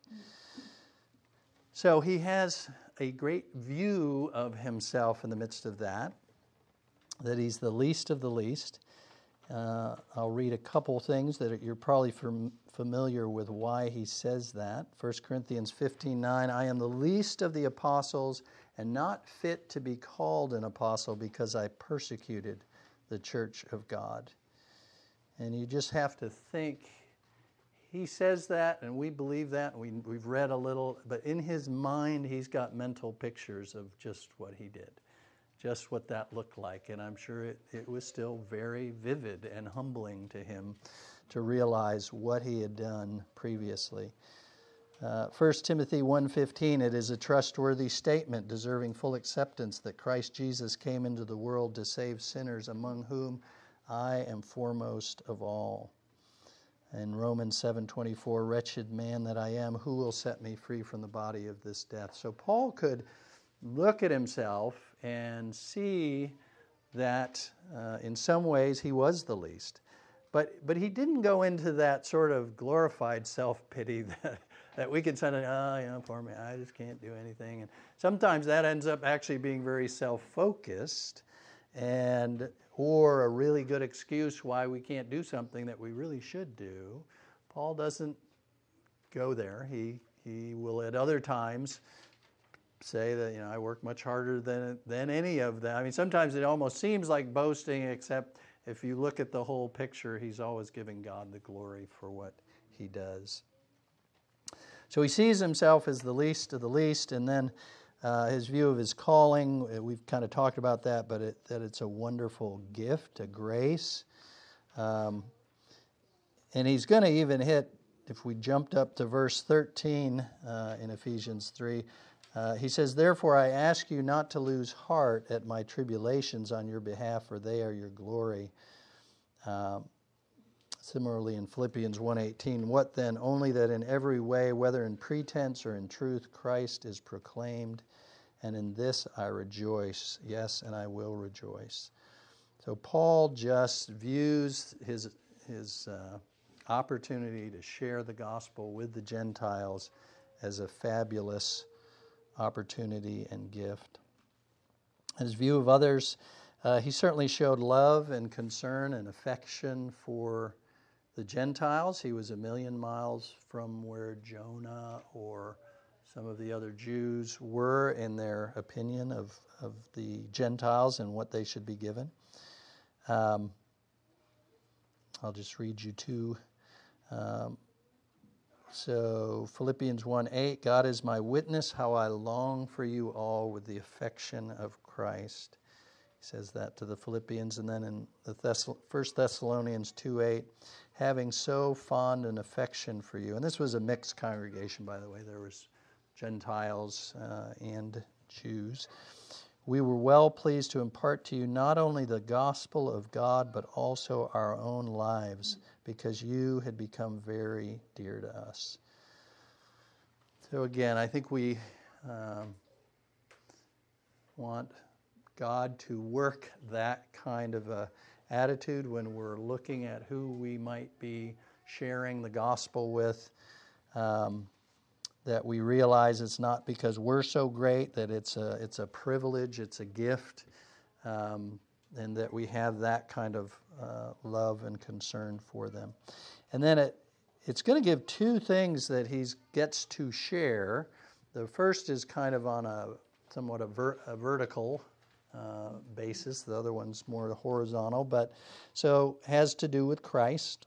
So he has a great view of himself in the midst of that. That he's the least of the least. Uh, I'll read a couple things that you're probably fam- familiar with why he says that. First Corinthians fifteen nine, I am the least of the apostles and not fit to be called an apostle because I persecuted the church of God. And you just have to think, he says that and we believe that, and we, we've read a little, but in his mind he's got mental pictures of just what he did. Just what that looked like. And I'm sure it, it was still very vivid and humbling to him to realize what he had done previously. Uh, First Timothy one fifteen, it is a trustworthy statement deserving full acceptance that Christ Jesus came into the world to save sinners, among whom I am foremost of all. In Romans seven twenty-four, wretched man that I am, who will set me free from the body of this death? So Paul could look at himself and see that uh, in some ways he was the least. But but he didn't go into that sort of glorified self-pity that, that we can send, oh, you know, poor me, I just can't do anything. And sometimes that ends up actually being very self-focused and or a really good excuse why we can't do something that we really should do. Paul doesn't go there. He he will at other times say that, you know, I work much harder than than any of them. I mean, sometimes it almost seems like boasting, except if you look at the whole picture, he's always giving God the glory for what he does. So he sees himself as the least of the least, and then uh, his view of his calling, we've kind of talked about that, but it, that it's a wonderful gift, a grace. Um, and he's going to even hit, if we jumped up to verse thirteen uh, in Ephesians three, Uh, he says, therefore I ask you not to lose heart at my tribulations on your behalf, for they are your glory. Um, similarly in Philippians one eighteen, what then? Only that in every way, whether in pretense or in truth, Christ is proclaimed, and in this I rejoice, yes, and I will rejoice. So Paul just views his, his uh, opportunity to share the gospel with the Gentiles as a fabulous opportunity and gift. In his view of others, uh, he certainly showed love and concern and affection for the Gentiles. He was a million miles from where Jonah or some of the other Jews were in their opinion of, of the Gentiles and what they should be given. Um, I'll just read you two. Um, so Philippians one eight, God is my witness how I long for you all with the affection of Christ. He says that to the Philippians. And then in the Thess- First Thessalonians two eight, having so fond an affection for you. And this was a mixed congregation, by the way. There was Gentiles uh, and Jews. We were well pleased to impart to you not only the gospel of God, but also our own lives, because you had become very dear to us. So again, I think we um, want God to work that kind of a attitude when we're looking at who we might be sharing the gospel with. Um, that we realize it's not because we're so great, that it's a it's a privilege, it's a gift, um, and that we have that kind of uh, love and concern for them. And then it it's going to give two things that he gets to share. The first is kind of on a somewhat a, ver- a vertical uh, basis. The other one's more horizontal, but so has to do with Christ.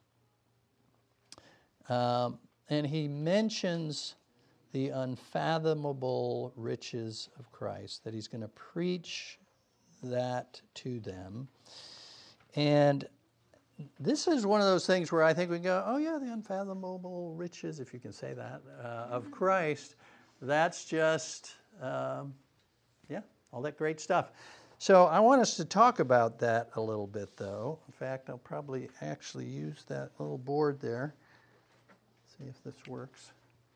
Um, and he mentions the unfathomable riches of Christ, that he's going to preach that to them. And this is one of those things where I think we go, oh yeah, the unfathomable riches, if you can say that, uh, of Christ. That's just, um, yeah, all that great stuff. So I want us to talk about that a little bit, though. In fact, I'll probably actually use that little board there. See if this works.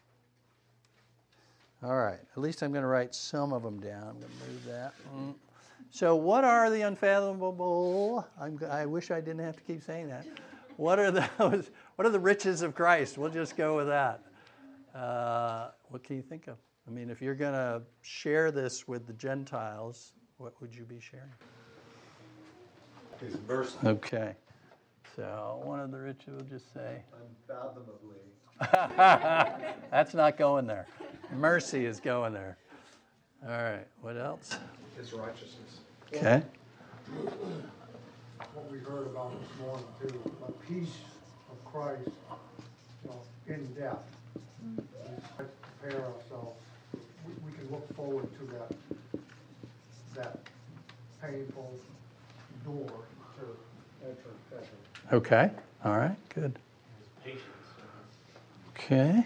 All right, at least I'm going to write some of them down. I'm going to move that. Mm. So what are the unfathomable, I'm, I wish I didn't have to keep saying that. What are those, what are the riches of Christ? We'll just go with that. Uh, what can you think of? I mean, if you're going to share this with the Gentiles, what would you be sharing? His mercy. Okay. So one of the riches, we'll just say. Unfathomably. That's not going there. Mercy is going there. All right. What else? His righteousness. Okay. What we heard about this morning too, the peace of Christ, you know, in death. We have to prepare ourselves. We, we can look forward to that that painful door to enter heaven. Okay. All right. Good. Patience. Okay.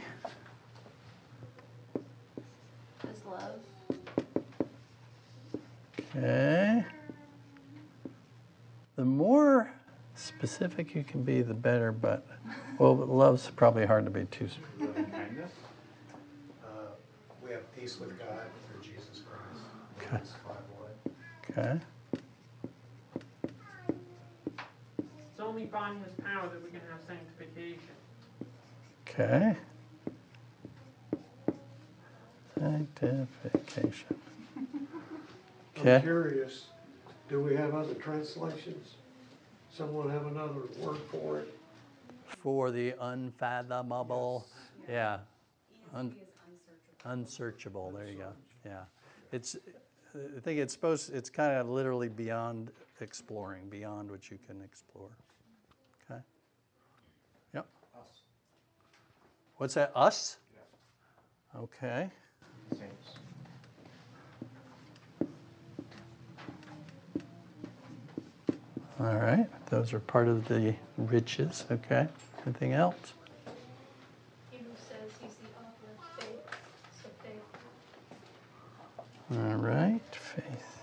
His love. Okay. The more specific you can be, the better, but, well, love's probably hard to be too specific. Kindness? Uh, we have peace with God through Jesus Christ. Okay. Romans five one. Okay. It's only by his power that we can have sanctification. Okay. Sanctification. Okay. I'm curious, do we have other translations? Someone have another word for it? For the unfathomable. Yeah. Un- unsearchable. There you go. Yeah. It's, I think it's supposed, it's kind of literally beyond exploring, beyond what you can explore. Okay. Yep. Us. What's that? Us? Yeah. Okay. Saints. All right. Those are part of the riches. Okay. Anything else? Hebrews says he's the author of faith, so faith. All right. Faith.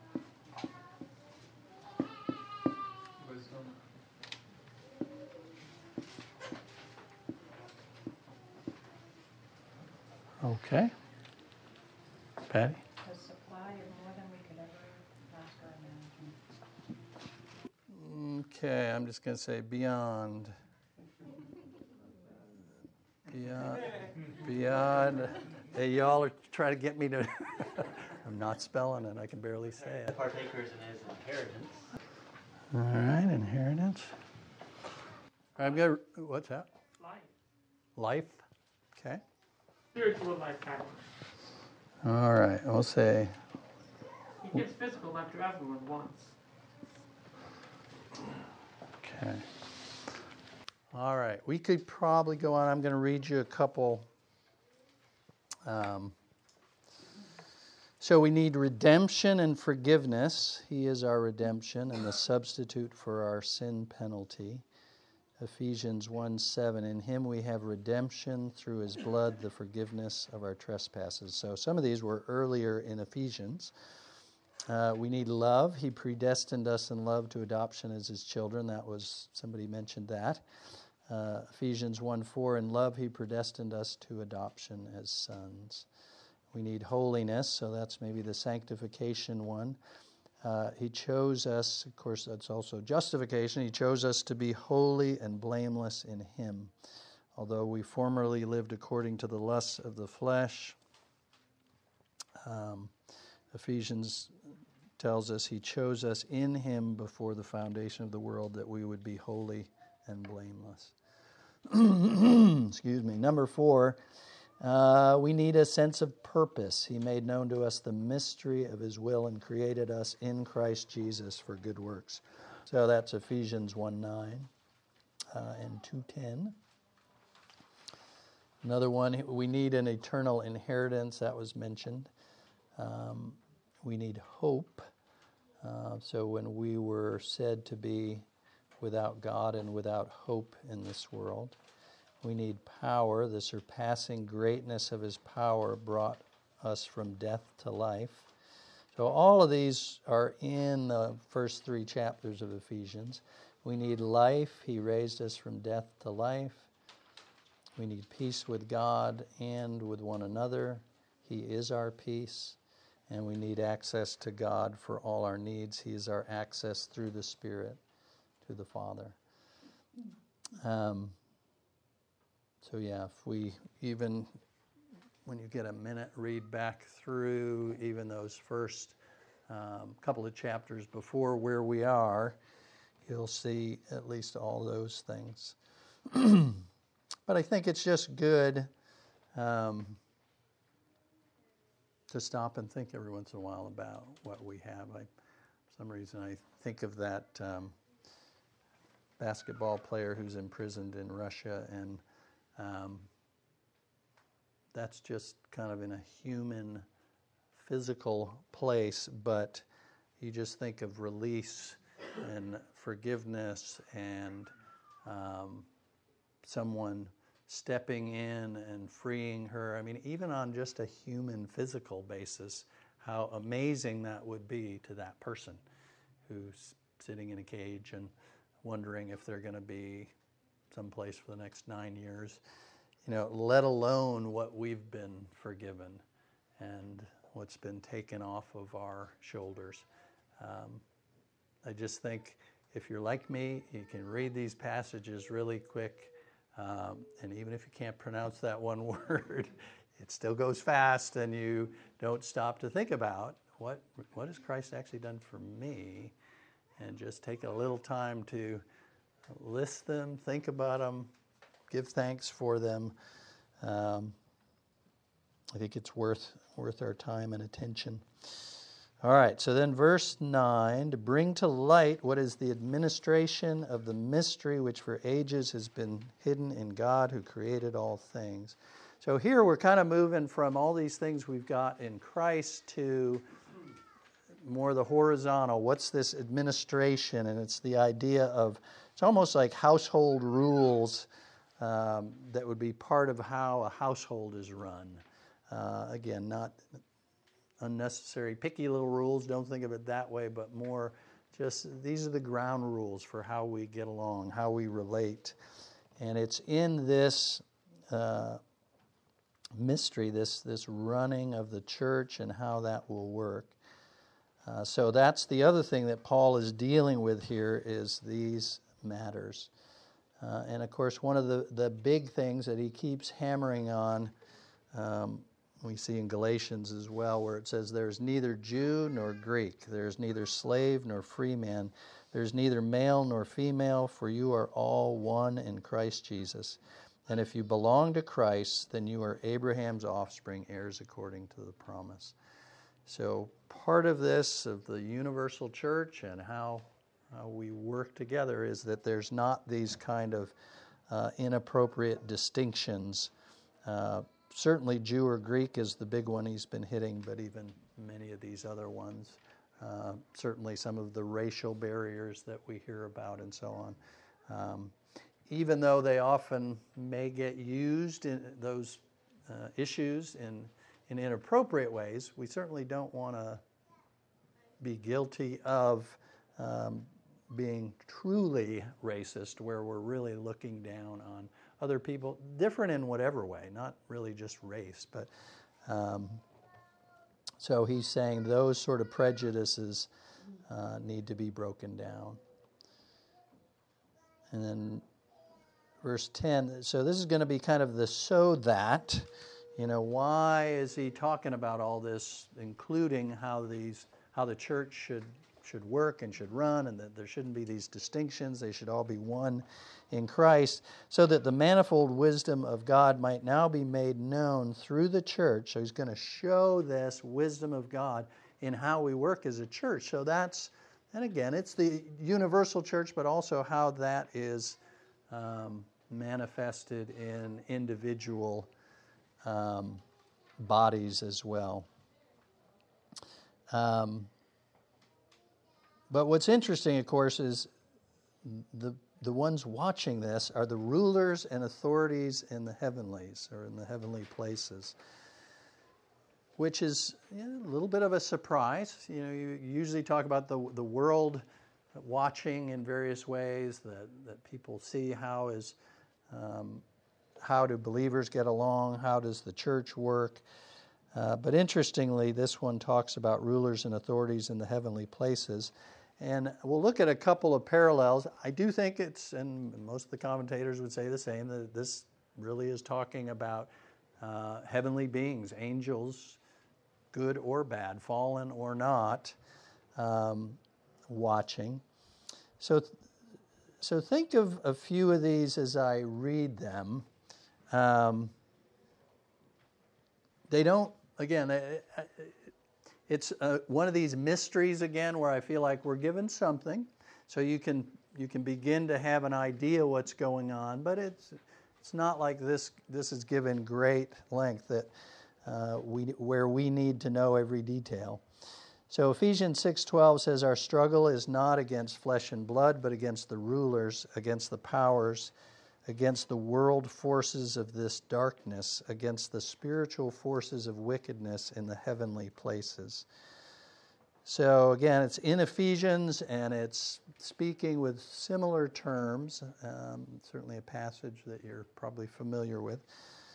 Wisdom. Okay. Patty? A supply of more than we could ever ask or imagine. Okay, I'm just going to say beyond. beyond, beyond. Hey, y'all are trying to get me to. I'm not spelling it. I can barely say it. Partakers in his inheritance. All right, inheritance. I'm gonna. What's that? Life. Life. Okay. Spiritual life, Catholic. All right. We'll say. He gives physical life to everyone once. Okay. All right. We could probably go on. I'm going to read you a couple. Um, so we need redemption and forgiveness. He is our redemption and the substitute for our sin penalty. Ephesians one seven, in him we have redemption through his blood, the forgiveness of our trespasses. So some of these were earlier in Ephesians. Uh, we need love. He predestined us in love to adoption as his children. That was, somebody mentioned that. Uh, Ephesians one four, in love he predestined us to adoption as sons. We need holiness, so that's maybe the sanctification one. Uh, he chose us, of course that's also justification, he chose us to be holy and blameless in him. Although we formerly lived according to the lusts of the flesh, um, Ephesians tells us he chose us in him before the foundation of the world that we would be holy and blameless. Excuse me. Number four, uh, we need a sense of purpose. He made known to us the mystery of his will and created us in Christ Jesus for good works. So that's Ephesians one nine uh, and two ten. Another one, we need an eternal inheritance. That was mentioned. Um, we need hope. Uh, so when we were said to be without God and without hope in this world, we need power. The surpassing greatness of his power brought us from death to life. So all of these are in the first three chapters of Ephesians. We need life. He raised us from death to life. We need peace with God and with one another. He is our peace. And we need access to God for all our needs. He is our access through the Spirit to the Father. Um, so yeah, if we even, when you get a minute, read back through even those first um, couple of chapters before where we are, you'll see at least all those things. But I think it's just good um, to stop and think every once in a while about what we have. I, for some reason, I think of that um, basketball player who's imprisoned in Russia, and um, that's just kind of in a human, physical place, but you just think of release and forgiveness and um, someone stepping in and freeing her. I mean, even on just a human physical basis, how amazing that would be to that person who's sitting in a cage and wondering if they're going to be someplace for the next nine years. You know, let alone what we've been forgiven and what's been taken off of our shoulders. Um, I just think if you're like me, you can read these passages really quick. Um, and even if you can't pronounce that one word, it still goes fast, and you don't stop to think about what what has Christ actually done for me, and just take a little time to list them, think about them, give thanks for them. Um, I think it's worth worth our time and attention. All right, so then verse nine, to bring to light what is the administration of the mystery which for ages has been hidden in God who created all things. So here we're kind of moving from all these things we've got in Christ to more the horizontal. What's this administration? And it's the idea of, it's almost like household rules um, that would be part of how a household is run. Uh, again, not unnecessary, picky little rules, don't think of it that way, but more just these are the ground rules for how we get along, how we relate. And it's in this uh, mystery, this, this running of the church and how that will work. Uh, so that's the other thing that Paul is dealing with here is these matters. Uh, and of course, one of the, the big things that he keeps hammering on, um, we see in Galatians as well, where it says, there's neither Jew nor Greek, there's neither slave nor free man, there's neither male nor female, for you are all one in Christ Jesus. And if you belong to Christ, then you are Abraham's offspring, heirs according to the promise. So part of this, of the universal church and how, how we work together, is that there's not these kind of uh, inappropriate distinctions. Uh, certainly Jew or Greek is the big one he's been hitting, but even many of these other ones. Uh, certainly some of the racial barriers that we hear about and so on. Um, even though they often may get used in those uh, issues in, in inappropriate ways, we certainly don't want to be guilty of um, being truly racist, where we're really looking down on other people, different in whatever way, not really just race. But um, so he's saying those sort of prejudices uh, need to be broken down. And then verse ten, so this is going to be kind of the so that, you know, why is he talking about all this, including how these, how the church should should work and should run, and that there shouldn't be these distinctions, they should all be one in Christ, so that the manifold wisdom of God might now be made known through the church. So he's going to show this wisdom of God in how we work as a church. So that's, and again, it's the universal church, but also how that is um, manifested in individual um, bodies as well. Um, but what's interesting, of course, is the the ones watching this are the rulers and authorities in the heavenlies, or in the heavenly places, which is, you know, a little bit of a surprise. You know, you usually talk about the the world watching in various ways, that, that people see how is um, how do believers get along, how does the church work. Uh, but interestingly, this one talks about rulers and authorities in the heavenly places. And we'll look at a couple of parallels. I do think it's, and most of the commentators would say the same, that this really is talking about uh, heavenly beings, angels, good or bad, fallen or not, um, watching. So, so think of a few of these as I read them. Um, they don't, again, it's uh, one of these mysteries again where I feel like we're given something, so you can you can begin to have an idea what's going on, but it's it's not like this. This is given great length that uh, we where we need to know every detail. So Ephesians six twelve says, "Our struggle is not against flesh and blood, but against the rulers, against the powers, against the world forces of this darkness, against the spiritual forces of wickedness in the heavenly places." So again, it's in Ephesians, and it's speaking with similar terms, um, certainly a passage that you're probably familiar with.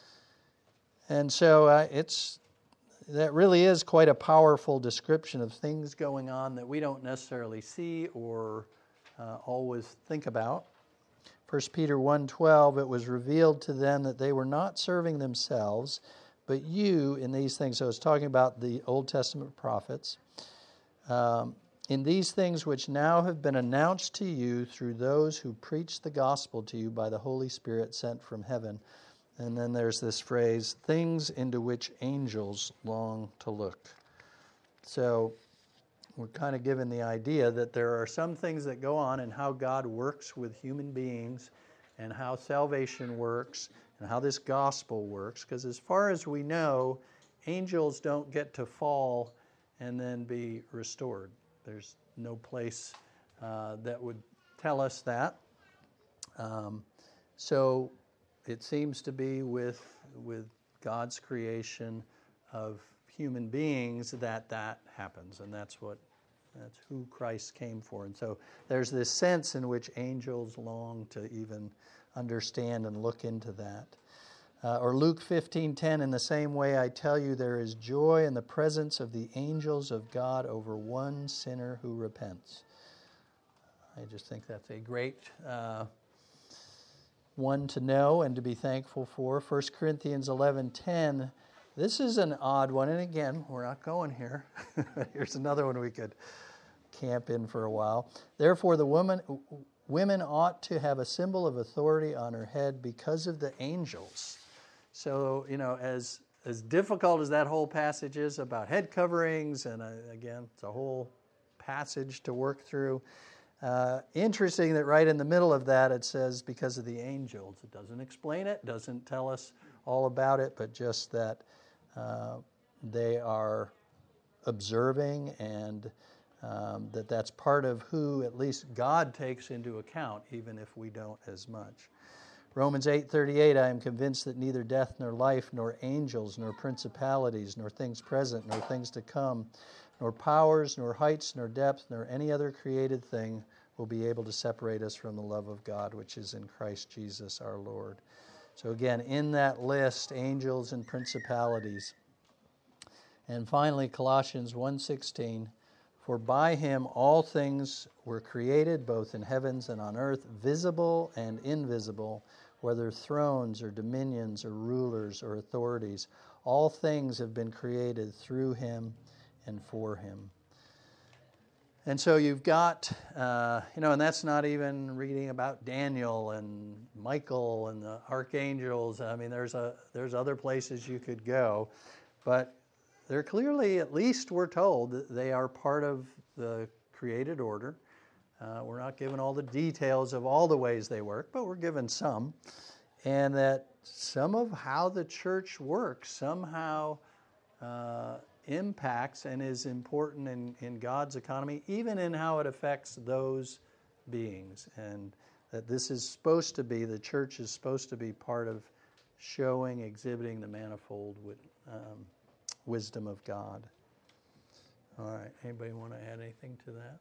And so uh, it's that really is quite a powerful description of things going on that we don't necessarily see or uh, always think about. First Peter one twelve, "It was revealed to them that they were not serving themselves, but you in these things." So it's talking about the Old Testament prophets. Um, "in these things which now have been announced to you through those who preach the gospel to you by the Holy Spirit sent from heaven." And then there's this phrase, "things into which angels long to look." So we're kind of given the idea that there are some things that go on in how God works with human beings and how salvation works and how this gospel works. Because as far as we know, angels don't get to fall and then be restored. There's no place uh, that would tell us that. Um, so it seems to be with with God's creation of human beings that that happens, and that's what that's who Christ came for. And so there's this sense in which angels long to even understand and look into that. Uh, or Luke fifteen ten, "In the same way I tell you, there is joy in the presence of the angels of God over one sinner who repents." I just think that's a great uh, one to know and to be thankful for. First Corinthians eleven ten. This is an odd one, and again, we're not going here. Here's another one we could camp in for a while. Therefore, the woman, women ought to have a symbol of authority on her head because of the angels. So, you know, as as difficult as that whole passage is about head coverings, and uh, again, it's a whole passage to work through. Uh, interesting that right in the middle of that it says because of the angels. It doesn't explain it, doesn't tell us all about it, but just that uh, they are observing, and um, that that's part of who at least God takes into account, even if we don't as much. Romans eight thirty-eight, I am convinced that neither death nor life, nor angels, nor principalities, nor things present, nor things to come, nor powers, nor heights, nor depth, nor any other created thing will be able to separate us from the love of God, which is in Christ Jesus our Lord. So again, in that list, angels and principalities. And finally, Colossians one sixteen, for by him all things were created, both in heavens and on earth, visible and invisible, whether thrones or dominions or rulers or authorities. All things have been created through him and for him. And so you've got, uh, you know, and that's not even reading about Daniel and Michael and the archangels. I mean, there's a there's other places you could go, but they're clearly, at least we're told, that they are part of the created order. Uh, we're not given all the details of all the ways they work, but we're given some. And that some of how the church works somehow uh, impacts and is important in, in God's economy, even in how it affects those beings. And that this is supposed to be, the church is supposed to be part of showing, exhibiting the manifold um, wisdom of God. All right, anybody want to add anything to that?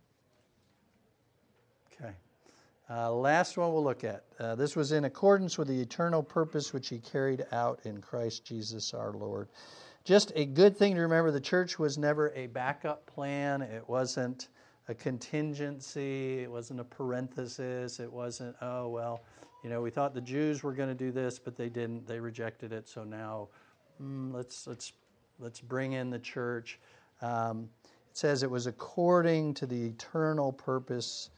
Okay. Uh, last one we'll look at. Uh, this was in accordance with the eternal purpose which he carried out in Christ Jesus our Lord. Just a good thing to remember, the church was never a backup plan. It wasn't a contingency. It wasn't a parenthesis. It wasn't, oh, well, you know, we thought the Jews were going to do this, but they didn't. They rejected it, so now mm, let's let's let's bring in the church. Um, it says it was according to the eternal purpose,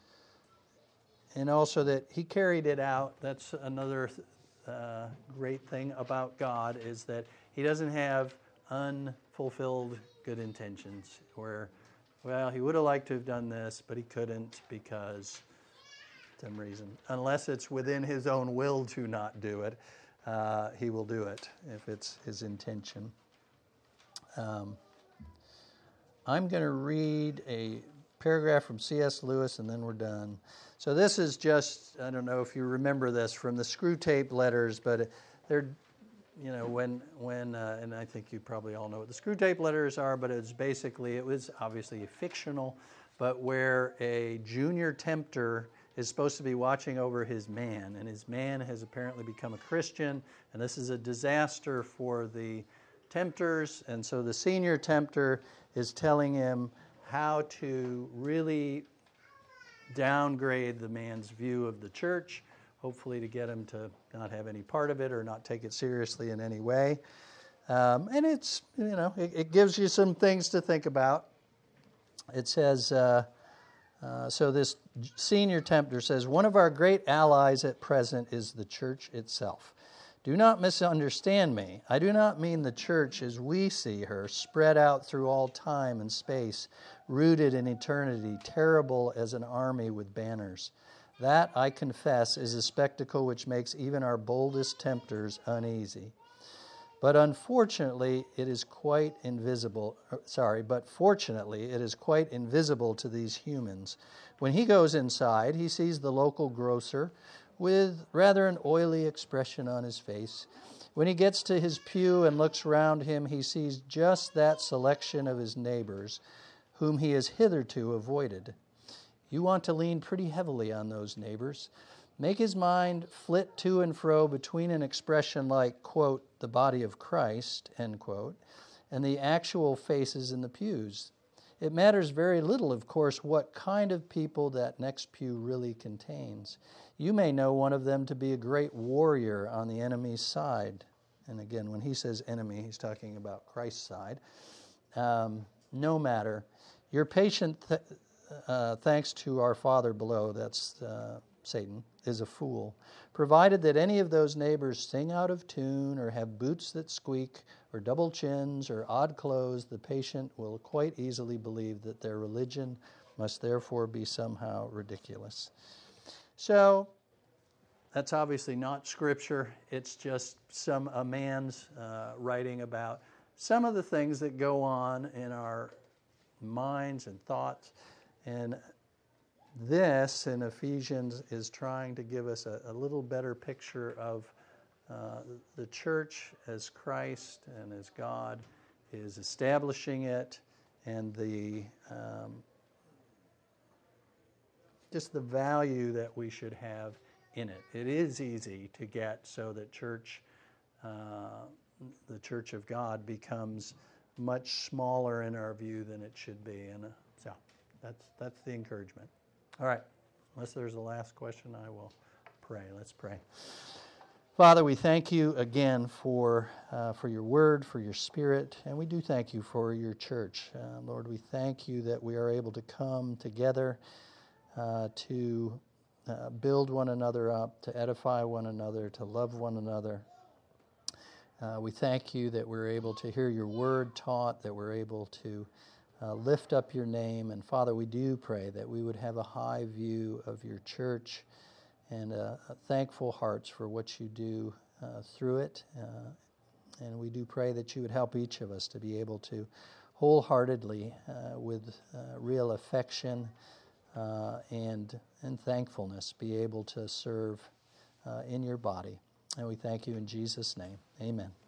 and also that he carried it out. That's another uh, great thing about God, is that he doesn't have unfulfilled good intentions where, well, he would have liked to have done this, but he couldn't because some reason. Unless it's within his own will to not do it, uh, he will do it if it's his intention. Um, I'm going to read a paragraph from C S Lewis and then we're done. So this is just, I don't know if you remember this from the Screwtape letters, but they're, you know, when, when uh, and I think you probably all know what the Screwtape letters are, but it's basically, it was obviously fictional, but where a junior tempter is supposed to be watching over his man, and his man has apparently become a Christian, and this is a disaster for the tempters, and so the senior tempter is telling him how to really downgrade the man's view of the church, hopefully to get him to not have any part of it or not take it seriously in any way. Um, and it's, you know, it, it gives you some things to think about. It says, uh, uh, so this senior tempter says, one of our great allies at present is the church itself. Do not misunderstand me. I do not mean the church as we see her, spread out through all time and space, rooted in eternity, terrible as an army with banners. That, I confess, is a spectacle which makes even our boldest tempters uneasy. But unfortunately, it is quite invisible. Sorry, but fortunately, it is quite invisible to these humans. When he goes inside, he sees the local grocer with rather an oily expression on his face. When he gets to his pew and looks round him, he sees just that selection of his neighbors whom he has hitherto avoided. You want to lean pretty heavily on those neighbors. Make his mind flit to and fro between an expression like, quote, the body of Christ, end quote, and the actual faces in the pews. it matters very little, of course, what kind of people that next pew really contains. You may know one of them to be a great warrior on the enemy's side. And again, when he says enemy, he's talking about Christ's side. Um, no matter. Your patient, th- uh, thanks to our Father below, that's uh, Satan, is a fool, provided that any of those neighbors sing out of tune or have boots that squeak or double chins or odd clothes, the patient will quite easily believe that their religion must therefore be somehow ridiculous. So, that's obviously not Scripture. It's just some a man's uh, writing about some of the things that go on in our minds and thoughts. And this in Ephesians is trying to give us a, a little better picture of uh, the church as Christ and as God is establishing it, and the um, just the value that we should have in it. It is easy to get so that church, uh, the Church of God, becomes much smaller in our view than it should be, and uh, so that's that's the encouragement. All right, unless there's a last question, I will pray. Let's pray. Father, we thank you again for uh, for your word, for your Spirit, and we do thank you for your church. Uh, Lord, we thank you that we are able to come together uh, to uh, build one another up, to edify one another, to love one another. Uh, we thank you that we're able to hear your word taught, that we're able to uh, lift up your name. And Father, we do pray that we would have a high view of your church and uh, thankful hearts for what you do uh, through it. Uh, and we do pray that you would help each of us to be able to wholeheartedly, uh, with uh, real affection uh, and, and thankfulness, be able to serve uh, in your body. And we thank you in Jesus' name. Amen.